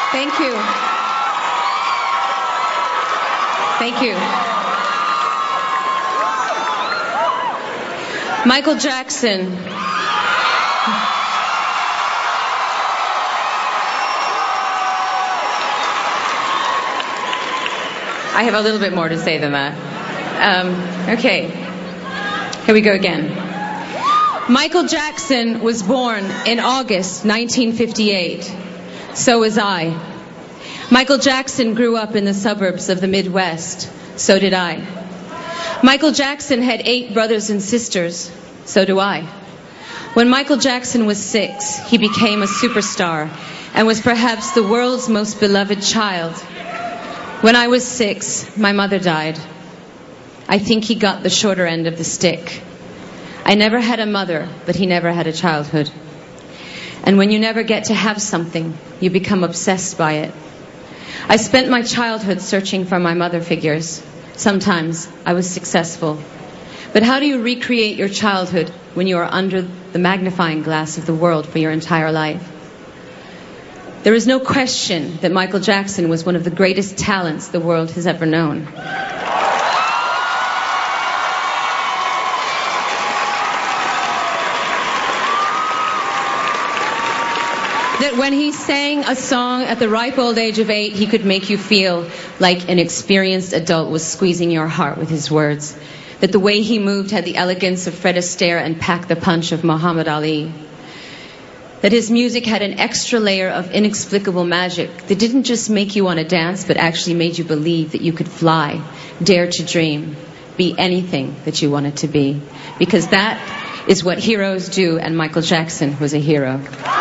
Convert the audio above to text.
Thank you. Thank you. Michael Jackson. I have a little bit more to say than that. Okay. Here we go again. Michael Jackson was born in August 1958. So was I. Michael Jackson grew up in the suburbs of the Midwest. So did I. Michael Jackson had 8 brothers and sisters. So do I. When Michael Jackson was 6, he became a superstar and was perhaps the world's most beloved child. When I was 6, my mother died. I think he got the shorter end of the stick. I never had a mother, but he never had a childhood. And when you never get to have something, you become obsessed by it. I spent my childhood searching for my mother figures. Sometimes I was successful. But how do you recreate your childhood when you are under the magnifying glass of the world for your entire life? There is no question that Michael Jackson was one of the greatest talents the world has ever known. That when he sang a song at the ripe old age of 8, he could make you feel like an experienced adult was squeezing your heart with his words. That the way he moved had the elegance of Fred Astaire and packed the punch of Muhammad Ali. That his music had an extra layer of inexplicable magic that didn't just make you want to dance, but actually made you believe that you could fly, dare to dream, be anything that you wanted to be. Because that is what heroes do, and Michael Jackson was a hero.